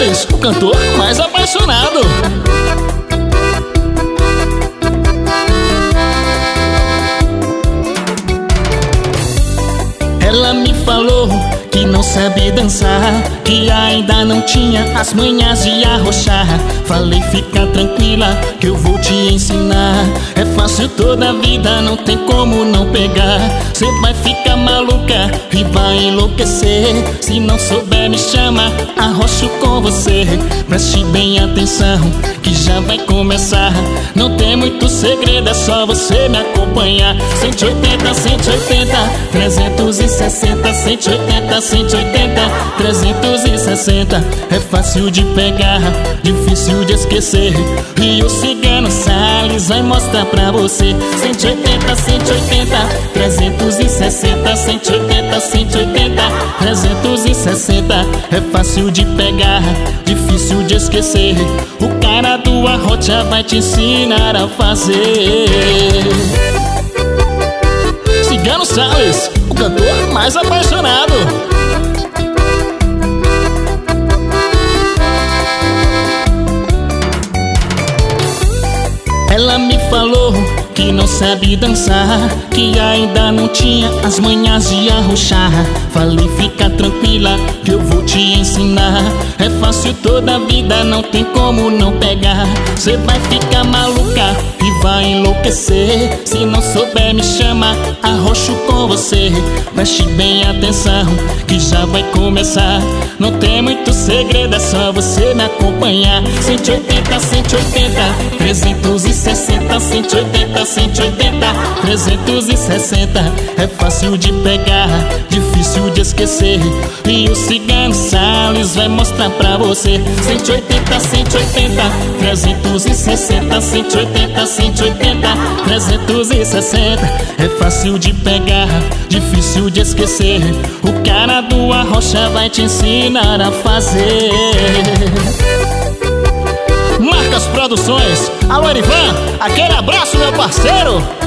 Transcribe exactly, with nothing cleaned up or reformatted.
Salles, o cantor mais apaixonado. Ela me falou que não sabe dançar, que ainda não tinha as manhas de arrochar. Falei, fica tranquila que eu vou te ensinar. É fácil toda a vida, não tem como não pegar. Cê vai ficar maluca e vai enlouquecer. Se não souber me chama, arrocho com você. Preste bem atenção que já vai começar. Não tem muito segredo, é só você me acompanhar. Cento e oitenta, cento e oitenta, trezentos e sessenta. Cento e oitenta, cento e oitenta, trezentos e sessenta. É fácil de pegar, difícil de esquecer. E o Cigano Salles vai mostrar pra você. Cento e oitenta, cento e oitenta, trezentos e sessenta. Cento e oitenta, cento e oitenta, trezentos e sessenta. É fácil de pegar, difícil de esquecer. O cara do arrocha vai te ensinar a fazer. Cigano Salles, o cantor mais apaixonado. Ela me falou que não sabe dançar, que ainda não tinha as manhas de arrochar. Falei, fica tranquila que eu vou te ensinar. É fácil toda a vida, não tem como não pegar. Cê vai ficar maluca e vai enlouquecer. Se não souber me chama, arrocho com você. Preste bem atenção que já vai começar. Não tem muito segredo, é só você me acompanhar. Cento e oitenta, cento e oitenta, trezentos e sessenta. Cento e oitenta, cento e oitenta, trezentos e sessenta. É fácil de pegar, difícil de esquecer. E o Cigano Salles vai mostrar pra você. Cento e oitenta, cento e oitenta, trezentos e sessenta. Cento e oitenta, cento e oitenta, trezentos e sessenta. É fácil de pegar, difícil de esquecer. O cara do arrocha vai te ensinar a fazer. Marcas Produções, alô Erivan, aquele abraço meu parceiro.